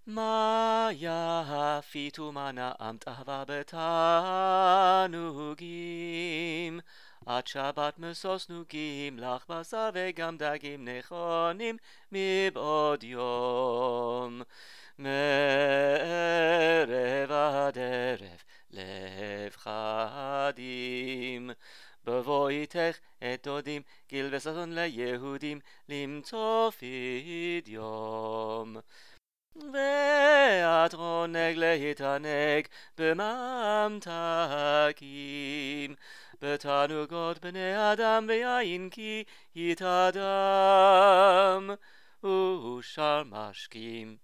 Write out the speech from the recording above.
מה יפית ומה נעמת אהבה בתענוגים, עד שבת משוש נוגים לך בשר וגם דגים נכונים מבעוד יום. מערב עד ערב לב חדים, בבואיתך את דודים גיל וששון ליהודים למצוא פדיום. ואת עונג להתענג בממתקים, בתענוגות בני אדם ויין כי יתאדם, ושאר משקים.